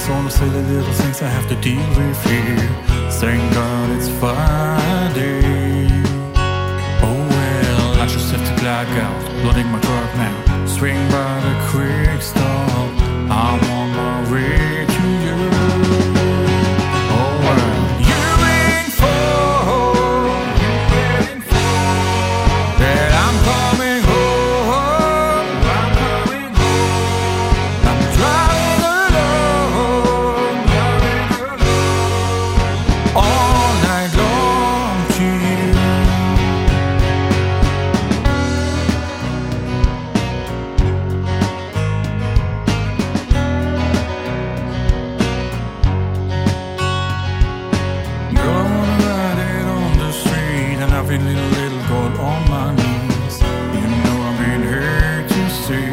just wanna say the little things I have to deal with here. Thank God it's Friday. Oh well, I just have to clock out, loading my truck now. Swing by the quick stop, I'm on my way to you. Oh well, you ain't for that I'm coming home. I'm driving alone all night long to you. Gonna ride it on the street, and I've been a little gold on my knees. You know I've been here to see,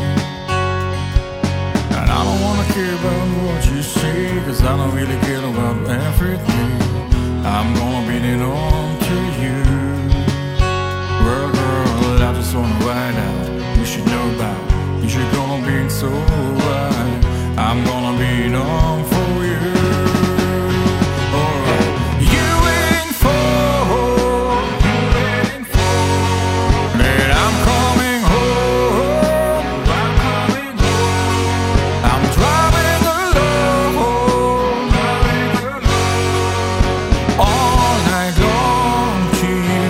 and I don't wanna care about what you say, 'cause I don't really care about everything. I'm gonna beat it on to you. Well girl, I just wanna ride out, you should know about, you should gonna be so right. I'm gonna beat on for you. Alright, you ain't for that I'm coming home. I'm driving alone all night long to you.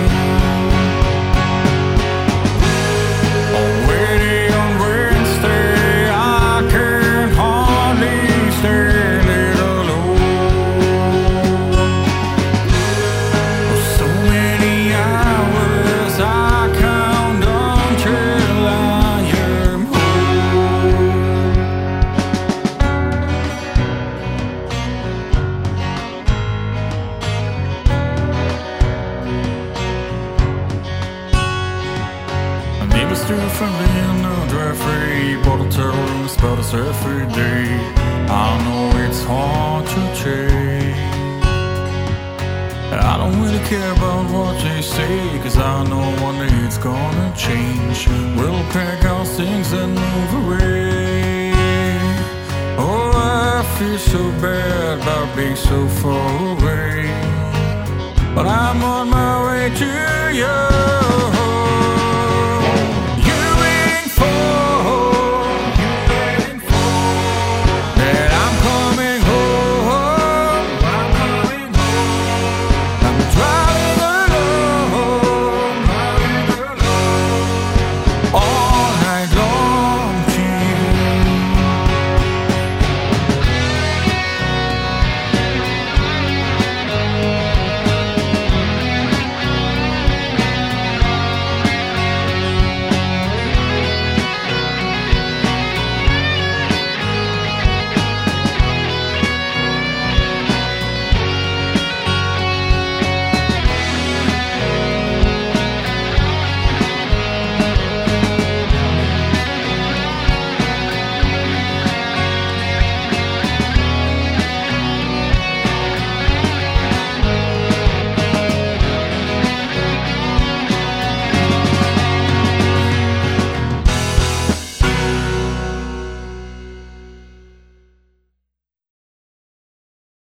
Already on Wednesday, I can hardly stand it alone. For so many hours I count until I am home. My neighbors too friendly and no drive free. Bottle turtle rooms about us every day. I know it's hard to change. I don't really care about what they say, 'cause I know one day it's gonna change. We'll pack our things and move away. Oh, I feel so bad about being so far away, but I'm on my way to you.